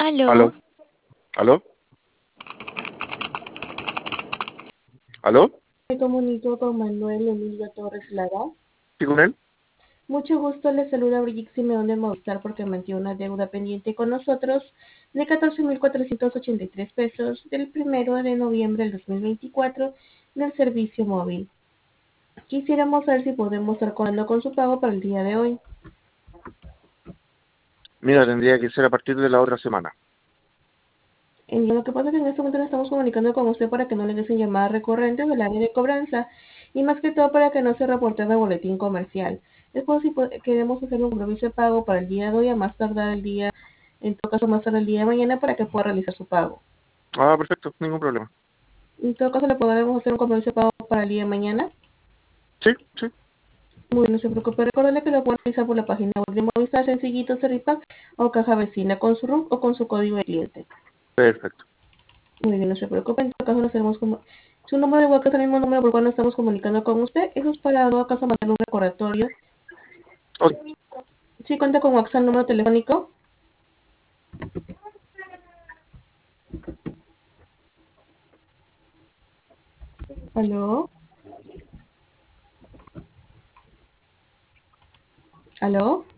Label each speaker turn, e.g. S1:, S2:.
S1: ¿Aló?
S2: Aló, ¿Aló? ¿Aló?
S1: me comunico con Manuel Emilio Torres Lara.
S2: ¿Sí con él?
S1: Mucho gusto, le saluda Brigitte Simeón de Movistar porque mantiene una deuda pendiente con nosotros de 14.483 pesos del 1 de noviembre del 2024 del servicio móvil. Quisiéramos saber si podemos estar contando con su pago para el día de hoy.
S2: Mira, tendría que ser a partir de la otra semana.
S1: Lo que pasa es que en este momento nos estamos comunicando con usted para que no le den llamadas recurrentes del área de cobranza y más que todo para que no se reporte en el boletín comercial. Es por si queremos hacer un compromiso de pago para el día de hoy, a más tardar el día, en todo caso más tarde el día de mañana para que pueda realizar su pago.
S2: Ah, perfecto, ningún problema.
S1: En todo caso le podremos hacer un compromiso de pago para el día de mañana.
S2: Sí, sí,
S1: Muy bien, no se preocupe, recuerde que lo pueden realizar por la página web de Movistar, sencillito, Cerripac o caja vecina con su RUC o con su código de cliente.
S2: perfecto.
S1: Muy bien, no se preocupe, en todo caso nos hacemos como... Su número de WhatsApp es el mismo número por el cual nos estamos comunicando con usted. Eso es para, en todo caso, mandar un recordatorio.
S2: Ok,
S1: Si cuenta con WhatsApp, número telefónico. ¿Aló? ¿Aló?